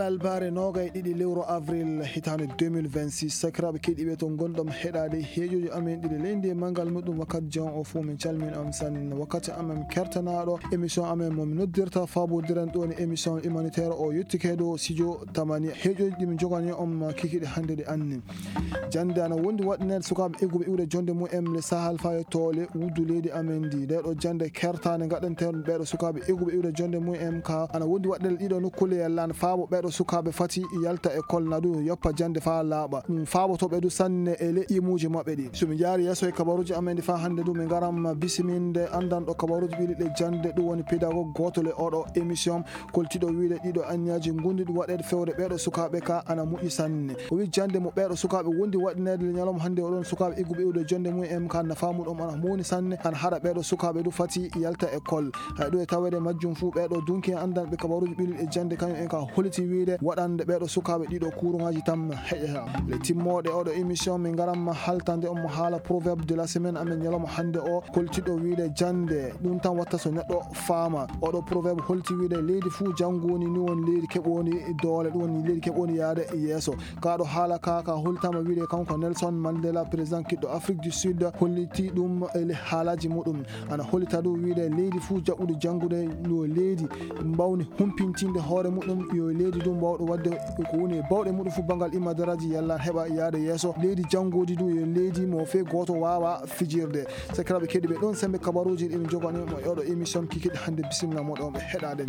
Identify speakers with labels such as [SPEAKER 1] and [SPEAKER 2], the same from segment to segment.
[SPEAKER 1] alalbare nogay ɗiɗi lewru avril hitande 2026 sakiraɓe keɗiɓe to gonɗom heɗade heejoji amen ɗiɗi leydi mangal muɗum wakkati jan o fuu min calmin am san wakkati amen kertanaɗo émission amen momin noddirta fabodiren ɗon émission humanitaire o yettike ɗo studio tamani heejoji ɗimin jogani on kikiɗe hande ɗe anni jande ana wondi waɗinede sukaɓe egguɓe iwde jonde mum le sahal faye tole wuddu leydi amen ndi ɗeɗo jande kertane gaɗanteɗum ɓeɗo sukaɓe egguɓe iwde jonde mum ka ana wondi waɗɗele ɗiɗo nokkule yallan faabo ɓeɗo sukaɓe fati yalta école na ɗum yoppa jande fa laaɓa ɗum faabotoɓe ɗu sanne e le imuji mabɓe ɗi somi jaari yesso e kabaruji amen ɗi fa hande ɗum min garam bisiminde andanɗo kabaruji ɓiɗiɗe jande ɗum woni pédagogue gotol e oɗo émission koltiɗo wiide ɗiɗo anniyaji gundiɗi waɗede fewde ɓeɗo sukaɓe ka ana moƴƴi sanne o wi jande mo ɓeɗo sukaɓe wondi waɗinede le ñalawma hande oɗon sukaɓe egguɓe iwde jonde mum ka nafamuɗum ana mawni sanne ana haɗa ɓeɗo sukaɓe ɗu fati yalta école hay ɗo e tawede majjum fuu ɓeɗo dunki andanɓe kabaruji ɓiɗiɗe jande kañum en ka holiti wiide waɗande ɓeɗo sukaɓe ɗiɗo kuruŋaji tam heƴata le timmoɗe oɗo émission min garamma haltande on mo haala proverbe de la semaine amen ñalawma hande o koltiɗo wiide jande ɗum tan watta so neɗɗo faama oɗo proverbe holti wiide leydi fuu janngoni ni woni leydi keɓoni doole ɗum woni leydi keɓoni yaade yeeso kaɗo haala kaka holtama wiide kanko Nelson Mandela président kiɗɗo Afrique du Sud holliti ɗum ele haalaji muɗum ana hollita ɗum wiide leydi fuu jaɓɓude janngude no leydi mbawni humpintinde hoore muɗum yo leydi ɗum mbawɗo wadde ko woni e bawɗe muɗum fuu banggal imadaraji yalla heɓa yaade yeeso leydi janngodi ɗum yo leydi mo fe goto wawa fijirde sakiraɓe keɗiɓe ɗon sembe kabaruji ɗimin joganimo e oɗo émission kikiɗe hande bisimilla moɗon ɓe heɗaden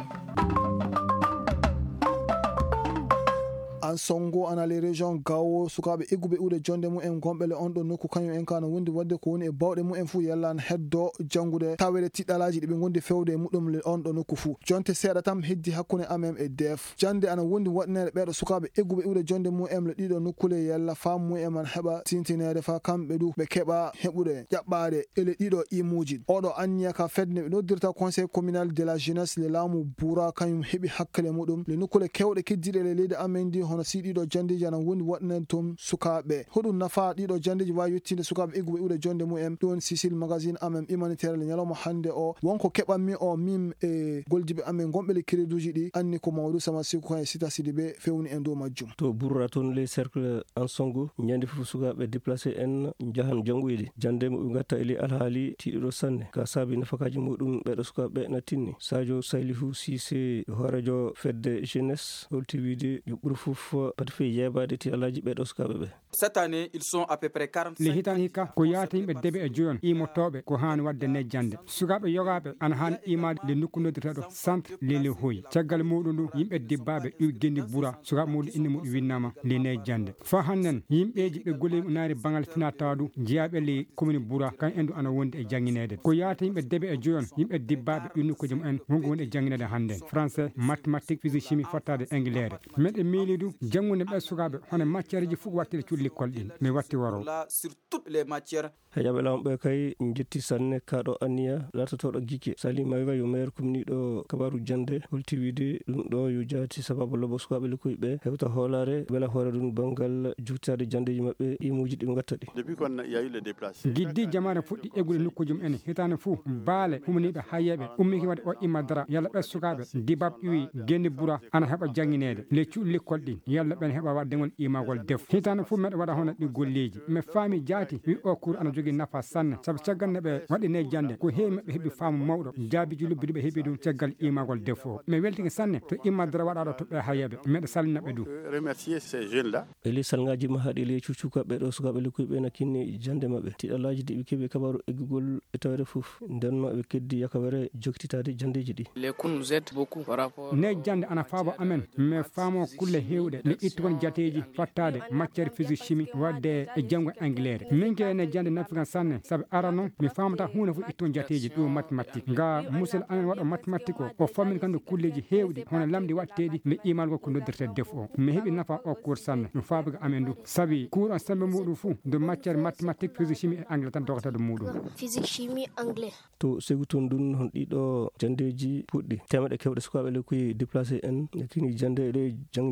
[SPEAKER 1] an songo ana les région gawo sukaɓe egguɓe iwde jonde mumen gonɓele on ɗo nokku kañum en kana wondi wadde ko woni e bawɗe mumen fuu yallan heddo janngude tawede tiɗɗalaji ɗiɓe gondi fewde e muɗum le on ɗo nokku fuu jonte seeɗa tam heddi hakkude amen e def jande ana wondi waɗinede ɓeɗo sukaɓe egguɓe iwde jonde mumen le ɗiɗo nokkule yalla famu mumen man heɓa tintinede fa kamɓe ɗu ɓe keɓa heɓude ƴaɓɓade ele ɗiɗo imuji oɗo anniya ka fedde ɓe noddirta conseil communal de la jeunesse le laamu boura kañum heeɓi hakkille muɗum le nokkule kewɗe keddiɗe le leydi amen ndi hono si ɗiɗo jandiji ana wondi waɗinen toon sukaɓe hoɗum nafa ɗiɗo jandiji wawi yettinde sukaɓe egguɓe iwde jonde mumen ɗum Sicile magazine amen humanitaire le ñalawma hande o wonko keɓanmi o min e goldiɓe amen gonɓele crédit uji ɗi anni ko Mamadou Sama Sikou e Sita Sidibé fewni en dow majjum
[SPEAKER 2] to Bourra toon les cercle en songo ñande fof sukaɓe déplacé en jahan janggoyde jande moɓe gatta ele alhaali tiɗiɗo sanne ka saabi nafakaji muɗum ɓeɗo sukaɓe na tinni Sadio Salihou Cissé horejo fedde jeunesse holti wiide yo ɓuuri fof pati fe yebade ti alaji ɓeɗo sukaɓe ɓe
[SPEAKER 3] cette année ils sont à peu près 45
[SPEAKER 4] le hitan hikka ko yaata yimɓe deɓe e joyon imotoɓe ko hani wadde nejjande sukaɓe yogaɓe ana hani imade le nokku noddirteɗo centre lele hoyi caggal muɗum ɗum yimɓe dibbaɓe ɗi gendi Boura sukaɓe muɗum inde muɗum winnama le nejjande fa hannen yimɓeji ɓe golle naari bangal fina tawadu jeeyaɓe le commune Boura kan endu ana wondi e jangguinede ko yaata yimɓe deɓe e joyon yimɓe dibbaɓe ɗi nokkuji mumen wonko woni e jangguinede hande français mathématique physique chimie fottade anglais meɗe miili ɗum janggude ɓe sukaɓe hono matiére ji fof wattile cuuɗi l'école ɗin mi watti waro
[SPEAKER 3] sur toutes les matières
[SPEAKER 2] heƴaɓe lawɓe kay jetti sanne kaɗo anniya latatoɗo guikke Sali Mayga yo maire commune ɗo kabaru jande holti wiide ɗum ɗo yo jaati sababu lobo sukaɓe likkoyɓe hewta hoolare wela hoore ɗum banggal juktade jandeji mabɓe imuji ɗiɓe gatta ɗi
[SPEAKER 5] depuis qu'on y a eu les déplacés
[SPEAKER 4] guiddi jamane fuɗɗi eggude nokkuji mumen hitande fou baale humaniɓe hayyeɓe ummiki wadde o immadara yalla ɓe sukaɓe dibab ƴuwi gendi Boura ana heɓa jangguinede le cuuɗi l'école ɗin yalla ɓen heɓa waddegol imagol def hitande fou meɗe waɗa hono ɗi golleji mi faami jaati wi o cours ana jogui nafa sanne saabu caggal ne ɓe waɗine jande ko heewi mabɓe heeɓi faamu mawɗo jaabiji lubbiɗi ɓe heeɓi ɗum caggal imagol def o mi weltiki sanne to immadara waɗaɗo toɓɓe hayyeɓe meɗe salninaɓe ɗum
[SPEAKER 5] remercier ces jeunes là
[SPEAKER 2] eli salngaji ma haaɗi le cuccukaɓe ɗo sukaɓe likkoyɓe na kinni jande mabɓe tiɗalaji ɗi ɓe keeɓi kabaru eggugol e tawede foof nden ɓe keddi yakawere joktitade jandeji ɗi
[SPEAKER 3] les cours nous aident beaucoup par rapport
[SPEAKER 4] ne jande ana faabo amen mais faamo kulle hewɗe le ittugon jateji fattade matiére physique chimie wadde e janggo anglais min ke ne jande nafigan sanne saabu ara noon mi famata hunde fof itton jateji ɗo mathématique ga musidɗo amen waɗo mathématique o fammin kamde kulleji hewɗi hono lamdi watteɗi le imal ko noddirte def o mi heeɓi nafa o cours sanne no faabaga amen du saabi cours on sembe muɗum fou de matiére mathématique physique chimie et anglais tan dogata ɗum muɗum
[SPEAKER 6] physique chimie anglais
[SPEAKER 2] to segu toon ɗum hon ɗiɗo jandeji puɗɗi temeɗe kewɗe sukaɓe lekkoyi déplacé en kini jande ɗe janginirɗe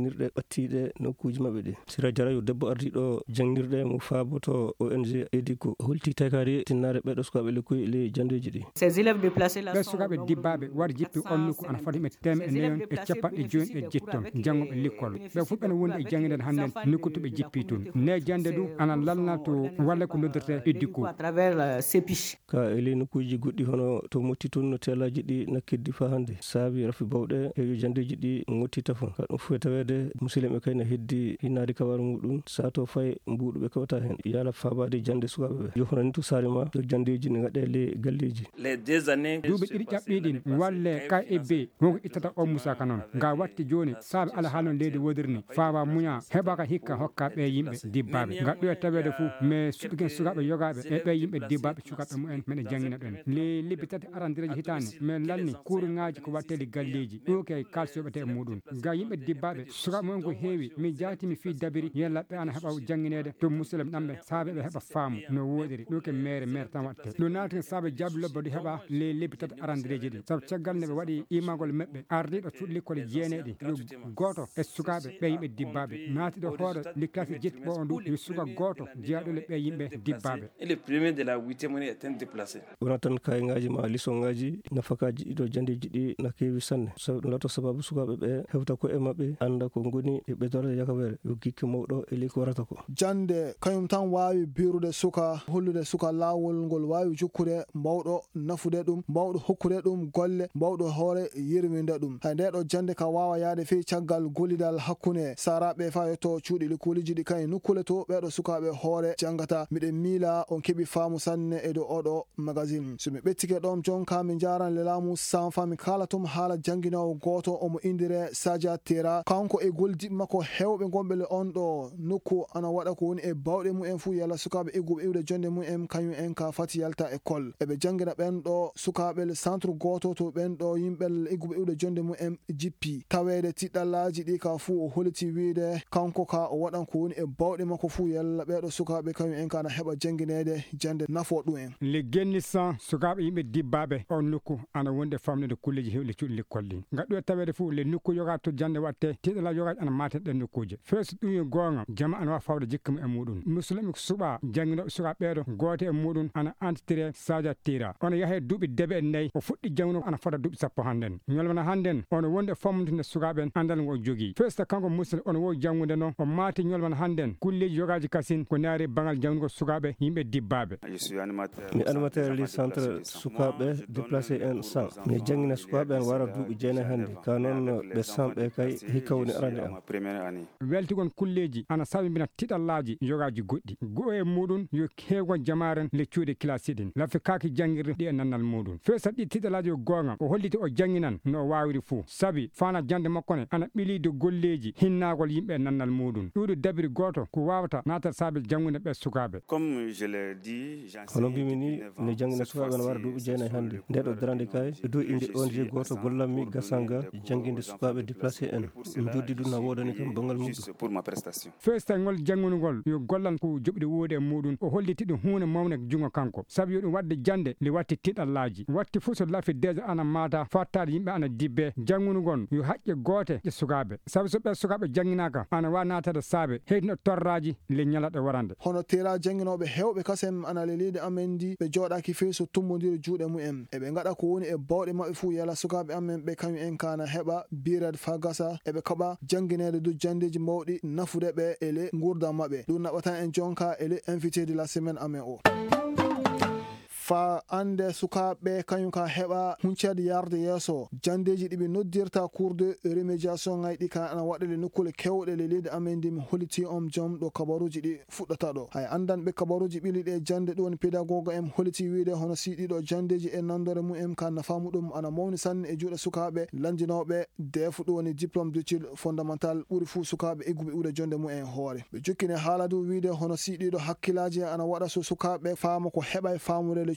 [SPEAKER 2] battiɗe nokkuji maɓɓe ɗi. Sira Jarayo debbo ardiɗo jangirɗe mo faaboto ONG EDICO holti takari tinnare ɓeɗo sukaɓe lekkoy le jandeji ɗi.
[SPEAKER 4] ɓe sukaɓe dibbaɓe waɗa jippi onnuko ana foti ɓe teme e neyon e capanɗe joni e jetton jangoɓe l'école ɓe fof ɓene wondi e janggueden hannden nokkutoɓe jippi tun ne jande ɗum ana lalna to walla ko noddete EDICO
[SPEAKER 2] ka eli nokkuji goɗɗi hono to motti toon no telaji ɗi nakkiddi fa hande saabi rafi bawɗe e yo jandeji ɗi gottita fon ka ɗum fu e tawede musidɓe kayna heddi hinnade kabaru muɗum sato fay mbuɗuɓe kawata hen yala fabade jande sukaɓeɓe yo hono ni to sarima to jandeji ne gaɗe le galleji
[SPEAKER 4] duuɓi ɗiɗi ƴaɓɓiɗin walle kay e be wonko ittata o musaka noon ga watti joni saabe ala haalon leydi wodirni fawa muña heɓaka hikka hokka ɓe yimɓe dibbaɓe gaɗɗo e tawede fou mais suɗɗuken sukaɓe yogaɓe e ɓe yimɓe dibbaɓe sukaɓe mumen meɗe jangguina ɗon le lebbi tati arandireji hitande mais lalni kuuruŋaji ko watteli galleji ɗo kay kalsoɓete e muɗum ga yimɓe dibbaɓe sukaɓe mumen ko heewi mi jaati mi fi dabiri yellaɓe ana heɓa jangguinede to musidɓe ɗamɓe saabe ɓe heɓa faamu no woɗiri ɗo ke maire tan watte ɗo naati saabe jaabi lobba ɗo heɓa le lebbi tati arandireji ɗi saabu caggal nde ɓe waɗi imagol maɓɓe ardiɗo cuuɗi l'école jeeneɗi yo goto e sukaɓe ɓe yimɓe dibbaɓe naatiɗo hoore li classe jetti ɓo on ɗum yo suka goto jeyaɗole ɓe yimɓe dibbaɓe
[SPEAKER 2] wona tan kayengaji ma lisongaji nafakaji ɗiɗo jandeji ɗi na kewi sanne sabu ɗum lato sababu sukaɓe ɓe hewta ko e mabɓe anda ko goni e ɓeydorde yakawere yo gikki mawɗo e ley ko warata ko
[SPEAKER 1] jande kañum tan wawi birude suka hollude suka lawol ngol wawi jukkude mbawɗo nafude ɗum mbawɗo hokkude ɗum golle mbawɗo hoore yirminde ɗum hay ndeɗo jande ka wawa yaade fe caggal gollidal hakkunde saraɓe fa yetto cuuɗi likuliji ɗi kañum nukkule to ɓeɗo sukaɓe hoore jangata miɗen miila on keeɓi faamu sanne e dow oɗo magazine somi ɓettike ɗon jonka mi jaran le laamu sanfa mi kala tum haala janguinowo goto omo indire Sadia Tera kanko e goldiɓe makko hewɓe gonɓe le on ɗo nokku ana waɗa ko woni e bawɗe mumen fuu yalla sukaɓe egguɓe iwde jonde mumen kañum en ka fati yalta école eɓe jangguina ɓen ɗo sukaɓe centre goto to ɓen ɗo yimɓel egguɓe iwde jonde mumen jippi tawede tiɗɗallaji ɗi ka fuu o holiti wiide kanko ka o waɗan ko woni e bawɗe makko fuu yalla ɓeɗo sukaɓe kañum en kana heɓa janguinede jande nafo ɗum en
[SPEAKER 4] le guennisan sukaɓe yimɓe dibbaɓe on nokku ana wonde famnude kulleji hewɗe cuuɗi l'école ɗin gaɗɗo e tawede fuu le nokku yoga to jande watte tiɗɗala yogaji ana mate ɗen nokkuji feeso ɗum yo gonga jama ana wawa fawde jikka e muɗum musidɗo suɓa janguinoɓe sukaɓe ɓeɗo goto e muɗum ana entretien Sadia Tera ono yaahe duuɓi debe e nayyi o fuɗɗi janguino ana fota duuɓi sappo hannden ñolmana hannden ono wonde fammude sukaɓe andal ngo jogui feeso kanko musidɗo ono wowi jangude noon o maati ñolmana hannden kulleji yogaji kasin ko naari bangal jangugo sukaɓe yimɓe dibbaɓe
[SPEAKER 2] mi animateur li centre sukaɓe déplacé en 100 mi jangguina sukaɓe en wara duuɓi jeenayi hannde ka noon ɓe 100 ɓe kay hikka woni arande am
[SPEAKER 4] weltigon kulleji ana sabibina tiɗallaji yogaji goɗɗi go e muɗum yo heegon jamaren le cuuɗe classe ɗin lafi kaki jangguirde ɗi e nannal muɗum feesat ɗi tiɗallaji yo gonga o holliti o janginan no wawiri fuu sabi fana jande makko ne ana ɓilide golleji hinnagol yimɓe e nannal muɗum ɗuɗo dabiri goto ko wawata natat saabe jangude ɓe sukaɓe
[SPEAKER 2] hono mbimi ni ne jangguina sukaɓe ne wara duuɓi jeenayi hannde ndeɗo darande kay e dow inde ONG goto gollanmi gasanga jangguinde sukaɓe déplacé en ɗum joddi ɗum na wodani kam bangal muɗum
[SPEAKER 4] feestagol jangunugol yo gollan ko joɓɗi woodi e muɗum o holliti ɗum hunde mawne jungo kanko sabi yo ɗum wadde jande le watti tiɗallaji watti fuu so lafi déjà ana mata fattade yimɓe ana dibbe jangunugol yo haƴƴe goote e sukaɓe sabi so ɓe sukaɓe janginaka ana wawi natade saabe heytino torraji le ñalaɗe warande
[SPEAKER 1] hono Tera janguinoɓe hewɓe kasem ana lelide amen ndi ɓe joɗaki fe so tummodiri juuɗe mumen eɓe gaɗa ko woni e bawɗe mabɓe fuu yalla sukaɓe amen ɓe kañum en kana heɓa birade fa gasa eɓe kaɓa janguinede du jandeji mawɗi nafude ɓe ele gurdam mabɓe ɗum naɓatan en jonka ele invité de la semaine amen o fa ande sukaɓe kañum ka heɓa huncede yarde yeeso jandeji ɗiɓe noddirta cours de remédiation ngay ɗi ka ana waɗele nokkule kewɗe le leydi amen ndi mi holiti on joom ɗo kabaruji ɗi fuɗɗata ɗo hay andanɓe kabaruji ɓili ɗe jande ɗo woni pédagogue em holiti wiide hono si ɗiɗo jandeji e nandore mumen ka nafamu ɗum ana mawni sanne e juuɗe sukaɓe landinoɓe defu ɗo woni diplôme d'étude fondamental ɓuuri fuu sukaɓe egguɓe iwde jonde mumen hoore ɓe jokkine haala du wiide hono si ɗiɗo hakkillaji ana waɗa so sukaɓe faama ko heɓa e famude le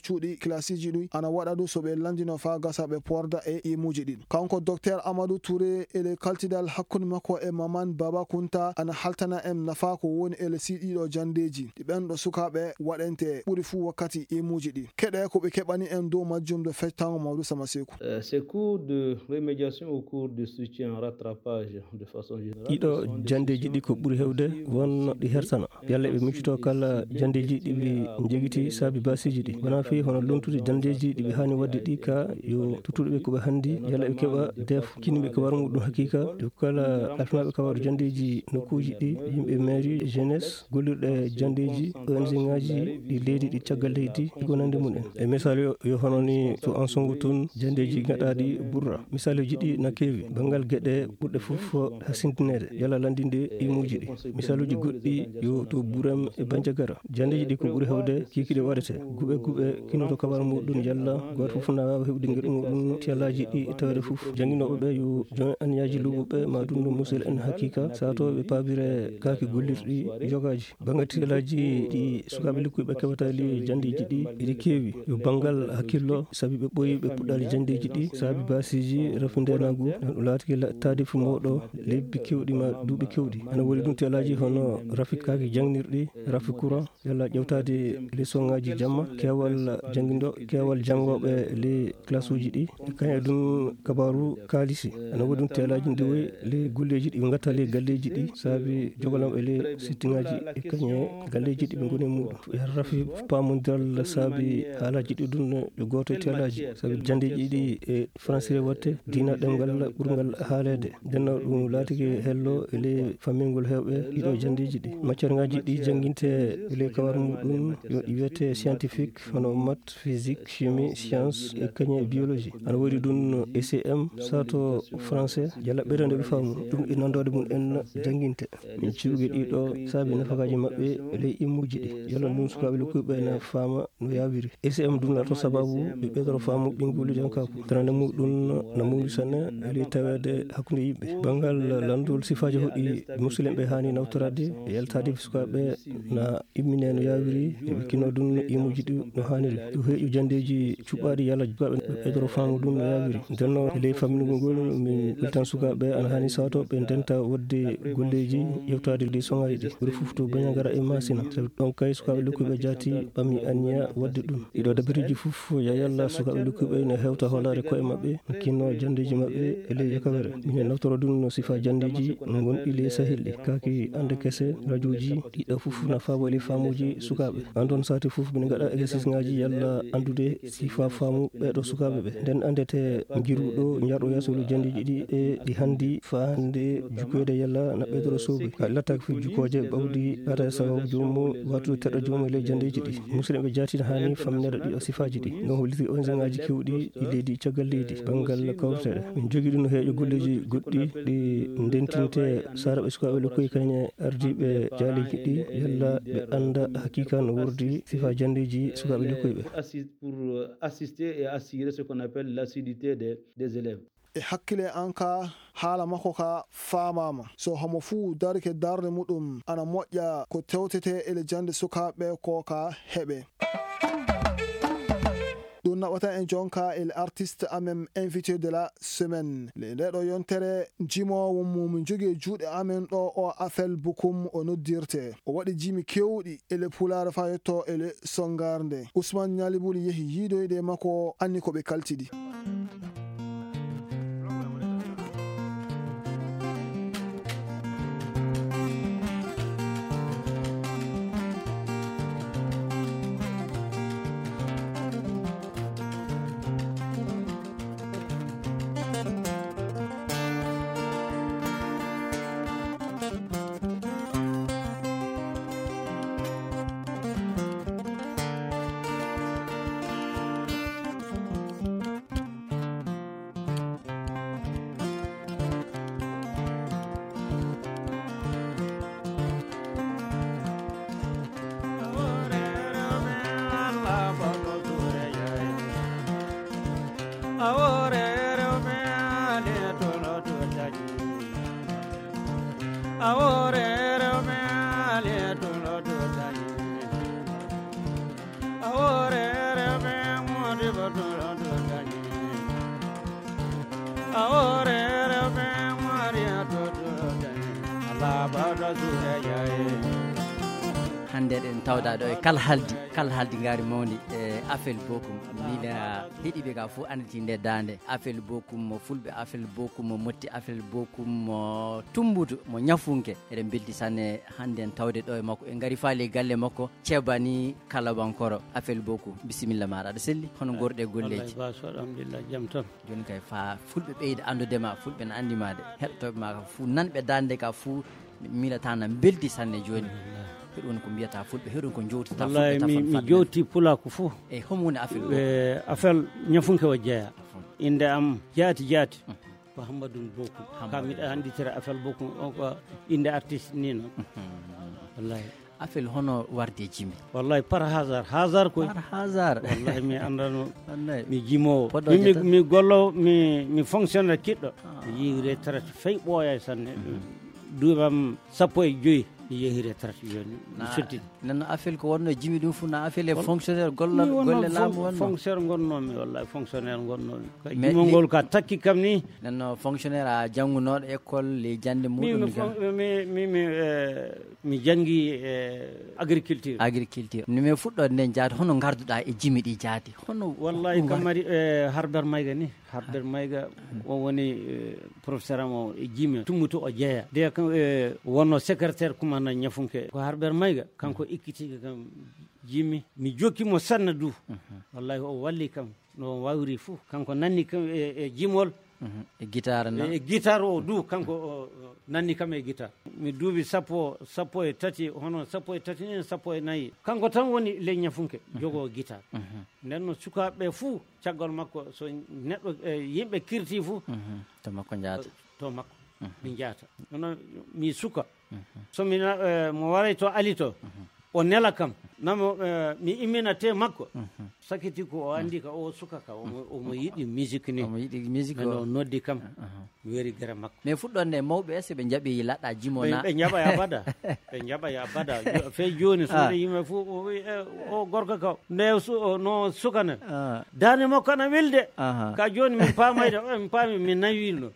[SPEAKER 1] cuuɗi classeji ɗi ana waɗa ɗum so ɓe landino fa gasa ɓe porda e imuji ɗin. Kanko Dr Amadou Touré ele kaltidal hakkunde makko e Maman Baba Kunta ana haltana en nafa ko woni ele siɗiɗo jandeji ɗi ɓenɗo sukaɓe waɗente ɓuri fu wakkati imuji ɗi. Keɗe ko ɓe keɓani en dow majjum de fectango Maoudou Sama Sekou.
[SPEAKER 6] Ces cours de remédiation au cours de soutien rattrapage de façon générale.
[SPEAKER 2] ɗiɗo jandeji ɗi ko ɓuri hewde wonno ɗi hersana yalla ɓe miccuto kala jandeji ɗiɓe jegiti saabi basiji ɗi wona fi hono lomtude jandeji ɗiɓe hani wadde ɗi ka yo tuttuɗoɓe koɓe handi yalla ɓe keɓa def kinniɓe kabaru muɗum hakika ɗo kala ɗafimaɓe kabaru jandeji nokkuji ɗi yimɓe mairie jeunesse gollirɗe jandeji ONG ngaji ɗi leydi ɗi caggal leydi ɗigo nande mum en e misal yo hono ni to en songu toon jandeji gaɗaɗi ɓurra misaluji ɗi na keewi banggal gueɗe ɓurɗe foof hasindinede yalla landinde imuji ɗi misaluji goɗɗi yo to Bourem e Bandiagara jandeji ɗi ko ɓuuri hewde kikiɗe waɗete guɓe kinoto kabaru muɗum yalla goto foof na wawa heɓde gueɗu muɗum tialaji ɗi tawede foof jangguinoɓeɓe yo jon anniyaji luɓoɓe ma ɗum no musel en hakika sato ɓe pabire kaki gollirɗi jogaji banggal tialaji ɗi sukaɓe likkuɓe keɓata li jandeji ɗi ɗiɗi keewi yo banggal hakkillo saabi ɓe ɓooyi ɓe puɗɗali jandeji ɗi saabi basiji rafindenagu ɗum laatiki tadif mawɗo lebbi kewɗi ma duuɓi kewɗi ana woni ɗum tialaji hono rafi kaki jangnirɗi rafi courant yalla ƴewtade leçon ngaji jamma kewal janguido kewal jangoɓe les classe uji ɗi kañum ɗum kabaru kalisi ana woodi ɗum telaji ndewoyi les golleji ɗi ɓe gatta les galleji ɗi saabi jogolamɓe les sittingaji e kañe galleji ɗi ɓe goni e muɗum e rafi pamodiral saabi haalaji ɗi ɗum ɓe goto e telaji saabi jandeji ɗi e français watte dina ɗemgal ɓurgal haalede ndenno ɗum laatiki hello e les famingol hewɓe ɗiɗo jandeji ɗi matiére ngaji ɗi jangguinte e les kabaru muɗum yo ɗi wiyete scientifique hono math physique chimie science e kañe biologie ana woodi ɗum ECM sato français yalla ɓeydande ɓe faamu ɗum e nandode mum en jangguinte min ciugue ɗiɗo saabi nafakaji mabɓe e ley immuji ɗi yalla ɗum sukaɓe lokkuɓe ne faama no yawiri ECM ɗum nato sababu ɓe ɓeydoro faamu ɓinguliɗi en kako tanande muɗum no mawɗi sanne e ley tawede hakkude yimɓe banggal landol sifaji hoɗi musidɓe ɓe hani nawtorade e yaltade sukaɓe na immine no yawiri eɓe kino ɗum imuji ɗi no hanniri yo heeƴu jandeji cuɓɓaɗi yalla sukaɓe ɓeydoro faamu ɗum no yawiri ndenno e ley famminugol ngol min ɓeltan sukaɓe ana hani sato ɓe ndenta wadde golleji ƴewtade ley soŋaji ɗi ɓuri foof to Bandiagara e Massina sabi ɗon kay sukaɓe lokkuɓe jaati ɓammi anniya wadde ɗum ɗiɗo dabiriji foof ya yalla sukaɓe lokkuɓe ne hewta hoolare koye mabɓe no kinno jandeji mabɓe e ley jakawere minen naftoro ɗum no sifa jandeji no gonɗi ley sahil ɗi kaki ande kese radio ji ɗiɗo foof na faabo e ley famuji sukaɓe an ɗon sati foof mine gaɗa exercice ngaji yalla andude sifa faamu ɓeɗo sukaɓe ɓe nden andete giruɗo jarɗo yasolu jandeji ɗi e ɗi handi fa hande jukkoyde yalla na ɓeydoro soobi ka lattaki fi jukkoje ɓawdi ata sababu jomum watude teɗɗo jomum e ley jandeji ɗi musidɓe jatina hani famminede ɗiɗo sifaji ɗi donc holliti ONG ngaji kewɗi ɗi leydi caggal leydi banggal kawteɗe min jogui ɗum no heeƴo golleji goɗɗi ɗi ndentinte saraɓe sukaɓe lokkoyi kañe ardiɓe jaaleji ɗi yalla ɓe anda hakika no wordi sifa jandeji sukaɓe lokkoyɓe
[SPEAKER 6] pour assister et assurer ce qu'on appelle l'assiduité des élèves.
[SPEAKER 1] e hakkile an ka haala makko ka famama so homo fuu darke darde muɗum ana moƴƴa ko tewtete ele jande sukaɓe ko ka heɓe ɗum naɓata en jonka el artiste amen invité de la semaine le ndeɗo yontere jimowo mum jogui juuɗe amen ɗo o Afel Bokoum o noddirte o waɗi jimi kewɗi ele pulare fa yetto ele songarde Ousmane Ñalibuli yeehi yiidoyde makko anni koɓe kaltiɗi
[SPEAKER 7] hande en tawda ɗo e kala haldi ngari mawdi e afel bokum mina heeɗiɓe ga fof anditi nde dande afel bokum mo fulɓe afel bokum mo motti afel bokum mo tumbudu mo ñafunke eɗen belti sanne hande en tawde ɗo e makko en gari faali galle makko ceebani kalabankoro afel bokum bisimilla maɗa aɗa selli hono gorɗe golleji
[SPEAKER 8] alhamdulillah jam tan
[SPEAKER 7] joni kay fa fulɓe ɓeyda andudema fulɓe ne andimade heɗotoɓe ma ka fuu nanɓe dande ka fuu milata na beldi sanne joni heɗon ko mbiyata fulɓe heɗon ko jowtata
[SPEAKER 8] wallahi mi jowti pulako foof
[SPEAKER 7] e homwoni afel
[SPEAKER 8] afel ñafunke o jeeya inde am jaati ko Hammadou Bokum ka miɗa anditira afel Bokum on ko inde artiste ni noon wallahi
[SPEAKER 7] afel hono warde jimi
[SPEAKER 8] wallahi par hasard koy
[SPEAKER 7] par hasard
[SPEAKER 8] wallahi mi andano mi jimowo mi gollo mi fonctionnaire kiɗɗo mi yi retraite fay ɓooya sanne duuɓam 15 mi yehi retraite joni mi sotti
[SPEAKER 7] nanno afel ko wonno jimi ɗum fu na afel e fonctionnaire golle laamu wonno
[SPEAKER 8] fonctionnaire gonnomi wallahi fonctionnaire gonnomi jimol ngol ka takki kam ni
[SPEAKER 7] nanno fonctionnaire a janggunoɗo école le jande muɗum
[SPEAKER 8] mi janggi agriculture
[SPEAKER 7] nimi fuɗɗode nden jaati hono garduɗa e jimi ɗi jaati hono
[SPEAKER 8] wallahi kamari Harbert Mayga ni Harbert Mayga o woni professeur am o e jimi tummuto o jeeya de wonno secrétaire commandant ñafunke ko Harbert Mayga kanko ikkitiga kam jimi mi jokkimo sanna du wallahi o walli kam no wawri fou kanko nanni kam e jimol
[SPEAKER 7] e guitare
[SPEAKER 8] guitare o du kanko nanni kam e guitare mi duuɓi sappo e tati hono sappo e tati ni sappo e nayyi kanko tan woni ley ñafunke jogo guitare nden no sukaɓeɓe fou caggal makko so neɗɗo yimɓe kirti fou
[SPEAKER 7] to makko jaata
[SPEAKER 8] mi jaata nono mi suka somi mo waray to ali to o nela kam namo mi immina te makko sakiti ko o andi ka o suka ka omo yiɗi musique ni o noddi kam mi weri gara makko
[SPEAKER 7] mais fuɗɗonde mawɓe ese ɓe jaaɓi laɗɗa jimona
[SPEAKER 8] ɓe jaɓa ya bada fe joni so yimɓe fof o gorko ka nde no sukana dane makko ana welde ka joni min pamayde mi paami mi nawino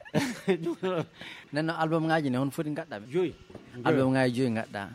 [SPEAKER 7] nenno album ngaji ne hon foti gadɗaɓe
[SPEAKER 8] 5
[SPEAKER 7] album ngaji 5 gadɗa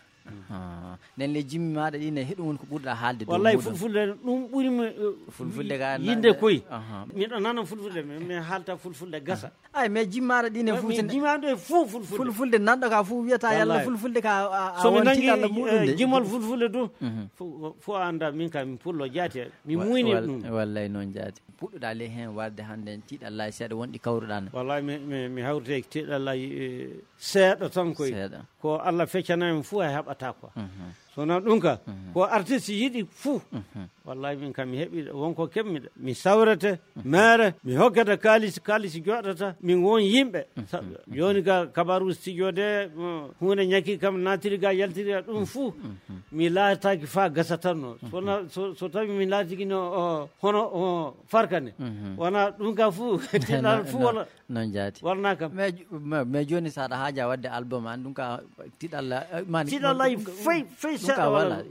[SPEAKER 7] nen le jimmi maɗa ɗi ne heɗum woni ko ɓurɗa haalde
[SPEAKER 8] wallahi fulfulde ɗum ɓurimi
[SPEAKER 7] fulfulde ga
[SPEAKER 8] yinde koye miɗo nana fulfulde mi haalta fulfulde gasa
[SPEAKER 7] ay mais jimmaɗa ɗi ne
[SPEAKER 8] jimmaɗo e fof
[SPEAKER 7] fulfulde nanɗo ka fof wiyata yalla fulfulde ka
[SPEAKER 8] somi nangi jimol fulfulde ɗum fof anda min ka mi pullo jaati mi muyni ɗum
[SPEAKER 7] wallahi noon jaati puɗɗoɗa le hen warde hande en tiiɗallahi seeɗa wonɗi kawruɗa
[SPEAKER 8] wallahi mi hawrete tiiɗallahi seeɗa tan koye ko Allah feccanami fou a heɓata quoi sono ɗum ka ko artiste yiɗi fou wallahi min kam mi heeɓi wonko keɓmiɗa mi sawrete mere mi hokkata kalisi joɗata min won yimɓe joni ka kabaru studio de hunde ñakki kam natiri ga yaltiri ɗum fou mi laataki fa gasa tan no so tawi mi laatikino hono farkane wona ɗum ka fou tiɗal fou wala
[SPEAKER 7] non jaati
[SPEAKER 8] warna kam
[SPEAKER 7] mais joni saɗa haaja wadde album an ɗum ka
[SPEAKER 8] tiɗalla fay seeɗa wala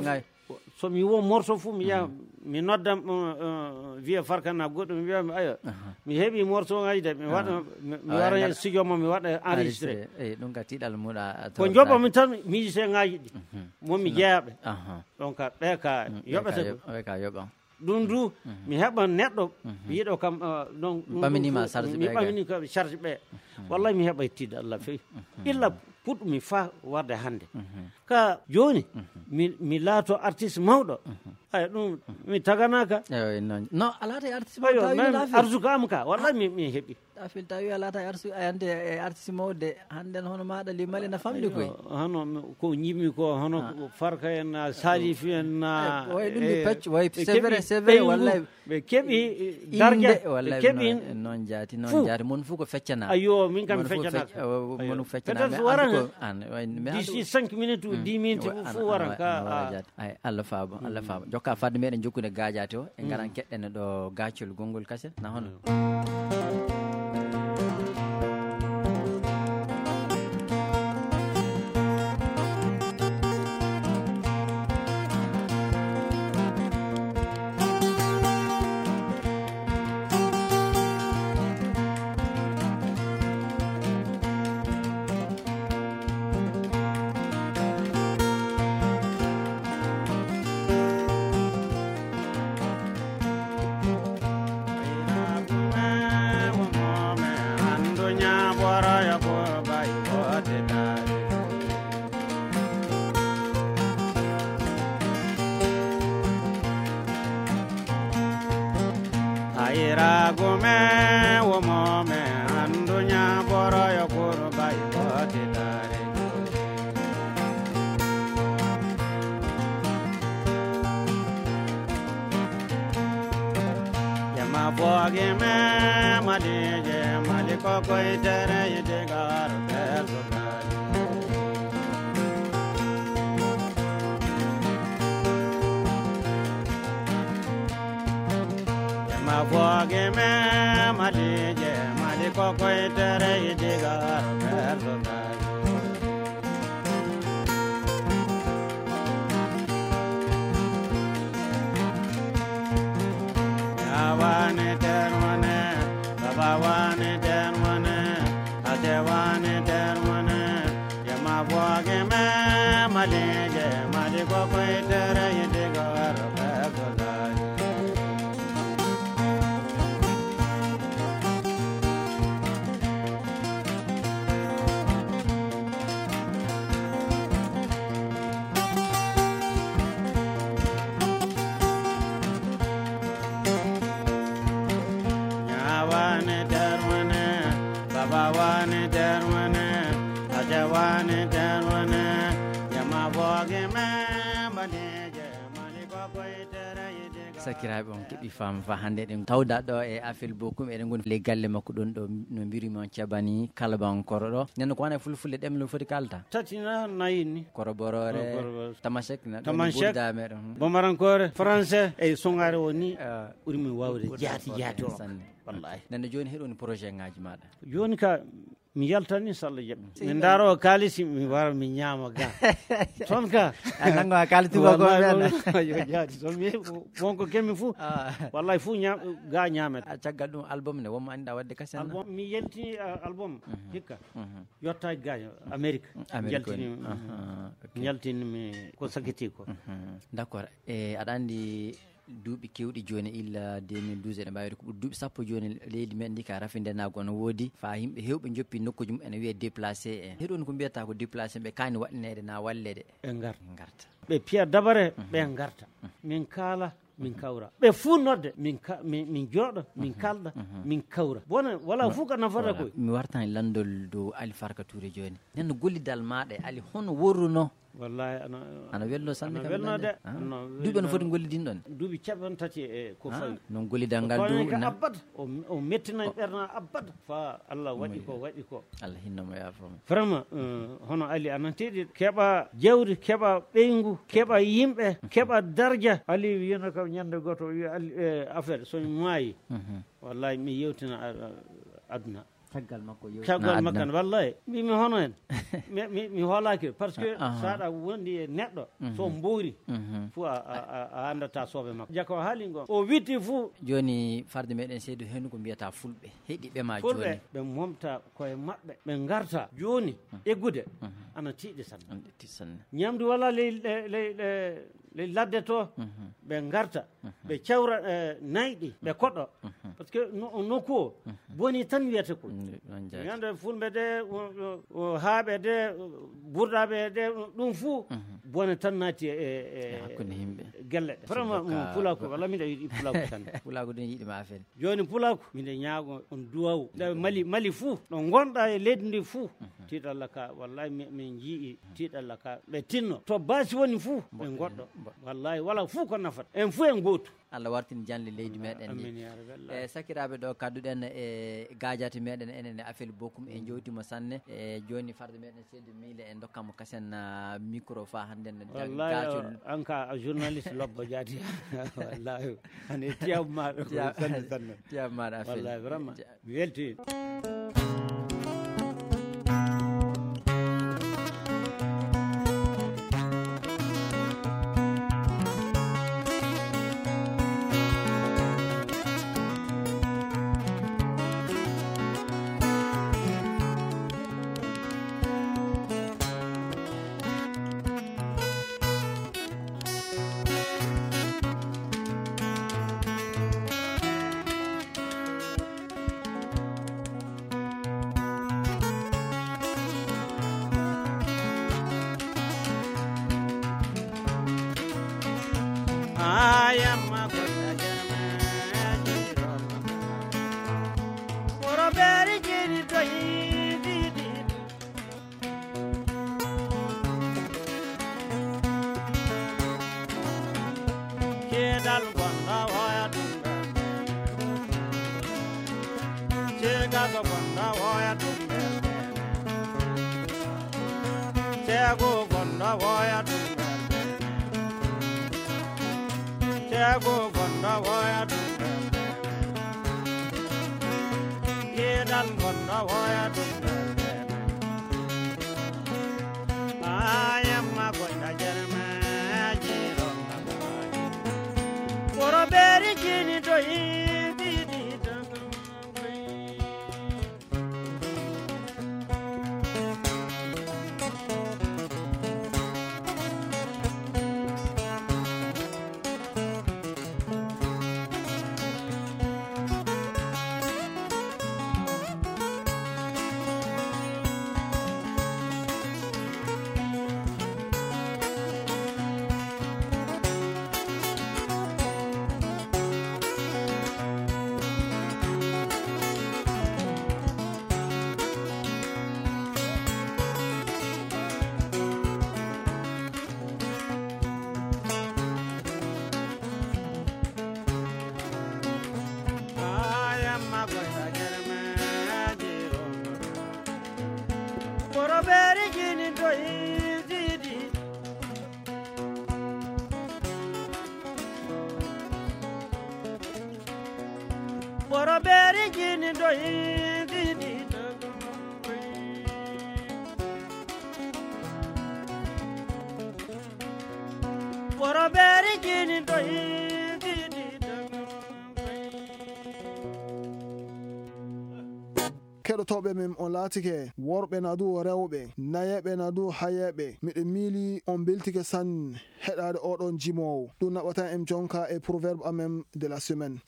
[SPEAKER 8] so mi wo morceau fou mi yaha mi noddam wiya farkana goɗɗo mi wiyami ayo mi heeɓi morceau ngaji de mi wara studio mo mi waɗa enregistré
[SPEAKER 7] ɗum ka tiɗal muɗa
[SPEAKER 8] ko joɓami tan musicien ngaji ɗi momi jeeyaɓe donc ɓe ka yoɓete
[SPEAKER 7] ka yoɓan
[SPEAKER 8] ɗum du mi heɓa neɗɗo yiiɗo kam donc
[SPEAKER 7] ɓaminima charge ɓe
[SPEAKER 8] mi ɓamini kam charge ɓe wallahi mi heɓa tiɗa Allah fewi illa puɗɗumi fa warde hannde ka joni mi laato artiste mawɗo ay ɗum mi taganaka
[SPEAKER 7] non alata artiste
[SPEAKER 8] arsuka am ka wallahi mi heeɓi
[SPEAKER 7] afil tawi alata ande artiste mawde hande hono maɗa limali na famde koye
[SPEAKER 8] hono ko ñimmi ko hono farka en salifi en
[SPEAKER 7] way ɗum de pecc way c'est vrai wallahi
[SPEAKER 8] ɓe keeɓi dargue
[SPEAKER 7] wallahi
[SPEAKER 8] keeɓi
[SPEAKER 7] noon jaati mon fof ko feccana
[SPEAKER 8] ayo min kam feccanaka
[SPEAKER 7] mon feccana
[SPEAKER 8] d'ici 5 minutes ou 10 minutes fof waran ka
[SPEAKER 7] ay Allah faabo jokka fadde meɗen jokkude gajati o e garan keɗɗene ɗo gaccol gongol kaset na hono
[SPEAKER 8] Sakiragume womome andunya boro yokuru bai boti dare. Yama boge me madije maliko koitere yedigar pesukari. Ma voge me malije maliko koitere yedigar pesukari. Yawane termane, babawane termane, adewane termane. Yama voge me malije maliko koitere yedigar pesukari. Babawane termane, ajawane termane, yama boge me madeje maliko koitere yediga.
[SPEAKER 7] Sakiraɓe on keeɓi fam fa hande ɗen tawda ɗo e afel bokum eɗen goni le galle makko ɗon ɗo no mbirimi on cabani kalabankoro ɗo nenno ko wana fulfulde ɗemle foti kalta
[SPEAKER 8] Tatina nayini
[SPEAKER 7] koroborore tamasek
[SPEAKER 8] ɓurda meɗen bomarankore français e songare woni ɓuurimi wawde jaati o wallahi
[SPEAKER 7] nenno joni heɗoni projet ngaji maɗa
[SPEAKER 8] joni ka mi yaltani so Allah jaɓi min daaro kalisi mi wara mi ñaama ga toon ka
[SPEAKER 7] nango kaliti ko men
[SPEAKER 8] yo jaati so mi wonko kemi fou wallahi fou ga ñaamet
[SPEAKER 7] caggal ɗum album ne wonmo anda wadde kasen
[SPEAKER 8] album mi yaltini album hikka yottaki ga Amérique yaltini mi yaltinimi ko sakiti ko
[SPEAKER 7] d'accord aɗa andi duuɓi kewɗi joni illa 2012 eɗen mbawi ko ɓuuri duuɓi sappo joni leydi men ndi ka rafindenago no woodi fa yimɓe hewɓe joppi nokkuji mum ene wiye déplacé en heɗoni ko mbiyata ko déplacé ɓe kani waɗinede na wallede
[SPEAKER 8] ɓe garta ɓe piya dabare ɓe garta min kaala min kawra ɓe fuu nodde min jooɗo min kalɗa min kawra bona wala fuu ka nafata koy
[SPEAKER 7] mi wartan landol dow Ali Farka Touré joni nenno gollidal maɗa Ali hono worruno
[SPEAKER 8] wallahi
[SPEAKER 7] ana welno sanne
[SPEAKER 8] kam welnode
[SPEAKER 7] duuɓi no foti gollidin ɗon
[SPEAKER 8] duuɓi capan tati e ko fawi
[SPEAKER 7] non gollidal ngal du
[SPEAKER 8] abbada o mettina ɓerna abbada fa Allah waɗi ko
[SPEAKER 7] Allah hinnomo yafoma
[SPEAKER 8] vraiment hono Ali ananteɗi keɓa jawdi keɓa ɓeygu keɓa yimɓe keɓa dardia Ali wiyano kam ñande goto wi Ali affaire somi maayi wallahi mi yewtina aduna
[SPEAKER 7] caggal makko
[SPEAKER 8] wallahi mi hono en mi hoolaki par ce que saɗa wondi e neɗɗo so mbowri fo a andata soɓe makko jako haali gon o witti fou joni
[SPEAKER 7] farde meɗen seedu hen ko mbiyata fulɓe heeɗiɓe ma
[SPEAKER 8] joni fulɓe ɓe momta koye maɓɓe ɓe garta joni eggude ana tiiɗi sanne ñamdu wala ley ladde to ɓe garta ɓe cawra nayɗi ɓe koɗɗo par ce que nokku o boni tan wiyata ko ñande fulɓe de haaɓe de ɓurɗaɓe de ɗum fuu bone tan naati e
[SPEAKER 7] hakkude yimɓe
[SPEAKER 8] gelle ɗe vraiment pulako walla miɗa yiɗi pulako tan
[SPEAKER 7] pulako ɗum yiɗima affaire
[SPEAKER 8] joni pulako miɗe ñaago on duwaw nde mali fuu ɗo gonɗa e leydi ndi fuu tiiɗalla ka wallahi min jii tiiɗalla ka ɓe tinno to baasi woni fuu ɓe goɗɗo wallahi wala fuu ko nafata en fuu en gootu
[SPEAKER 7] Allah wartini janle leydi meɗen ndi e sakiraɓe ɗo kadduɗen e gajati meɗen enen e affaire bokum e jowtimo sanne e joni farde meɗen Seydou Mile e dokkamo kasen micro fa hande
[SPEAKER 8] wallahi an ka journaliste lobbo jaati wallahi ane tiyam maɗa sanne
[SPEAKER 7] tiyam maɗa affaire
[SPEAKER 8] wallahi vraiment mi welti tago fonda woya tumber Tiago fonda woya tumber Tiago fonda woya tumber Yedan fonda woya tumber Ayamma gonda jerma jiro Poro beri jini to ibidi
[SPEAKER 1] keɗotoɓe min on laatike worɓe na du rewɓe nayeɓe na du hayeɓe miɗen miili on beltike sanne heɗade oɗon jimowo ɗum naɓata en jonka e proverbe amen de la semaine.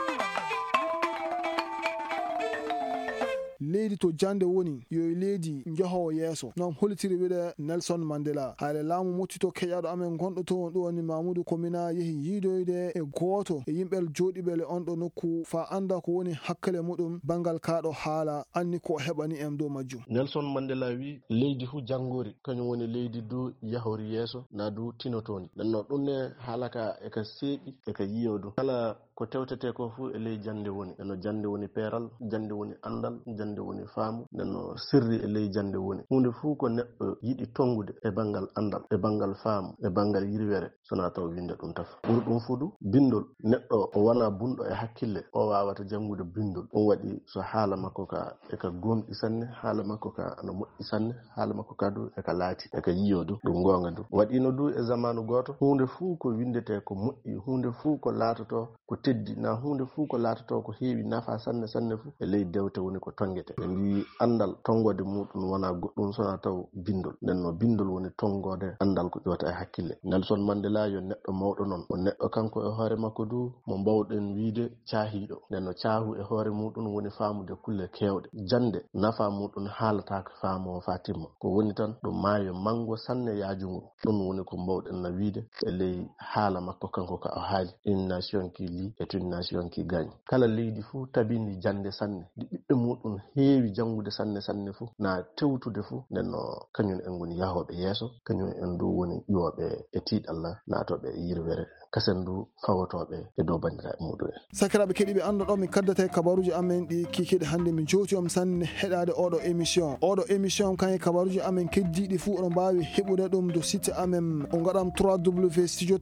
[SPEAKER 1] leydi to jande woni yo leydi jahowo yeeso non holitiri wiide Nelson Mandela haale laamu muttito keƴaɗo amen gonɗo to ɗum woni Mamadou Komina yeehi yiidoyde e gooto e yimɓel jooɗiɓele on ɗo nokku fa anda ko woni hakkille muɗum bangal kaɗo haala anni ko heɓani en dow majjum.
[SPEAKER 9] Nelson Mandela wi leydi fu janngori kañum woni leydi du yahori yeeso na du tinotoni nenno ɗum ne haalaka eka seeɗi eka yiyodu kala ko tewtete ko fu e ley jande woni nenno jande woni peeral jande woni andal jande woni faamu nenno sirri e ley jande woni hunde fu ko neɗɗo yiɗi tongude e bangal andal e bangal faamu e bangal yirwere sona taw winde ɗum taf ɓuri ɗum fu du bindol neɗɗo o wona bunɗo e hakkille o wawata jangude bindol ɗum waɗi so haala makko ka eka gomɗi sanne haala makko ka ana moƴƴi sanne haala makko ka du eka laati eka yiyo du ɗum gonga du waɗino du e zamanu goto hunde fu ko windete ko moƴƴi hunde fu ko laatoto ko teddi na hunde fu ko laatoto ko heewi nafa sanne sanne fu e ley dewte woni ko tongete ɓe mbi andal tongode muɗum wona goɗɗum sona taw bindol nenno bindol woni tongode andal ko ƴewata e hakkille. Nelson Mandela yo neɗɗo mawɗo noon o neɗɗo kanko e hoore makko du mo mbawɗen wiide caahiɗo nenno caahu e hoore muɗum woni faamude kulle kewɗe jande nafa muɗum haalatako faamoo fa timma ko woni tan ɗum maayo mango sanne yaajungo ɗum woni ko mbawɗen na wiide e ley haala makko kanko ka o haali une nation qui lit est une nation qui gagne kala leydi fu tabindi jande sanne ɗi ɓiɓɓe muɗum heewi jangude sanne sanne fu na tewtude fu nenno kañum en woni yahoɓe yeeso kañum en du woni ƴuwoɓe e tiiɗalla naatoɓe e yirwere kasen du fawotoɓe e dow bandiraɓe muɗum en.
[SPEAKER 1] sakiraɓe keɗiɓe anduɗon mi kaddata kabaruji amen ɗi kikiɗe hannde min jowti on sanne heɗade oɗo émission kan e kabaruji amen keddiɗi fuu oɗon mbawi heɓude ɗum do site amen o gaɗam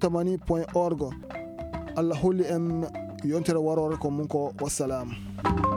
[SPEAKER 1] www.studio80.org Allah holli en yontere warore ko mun ko wassalamu.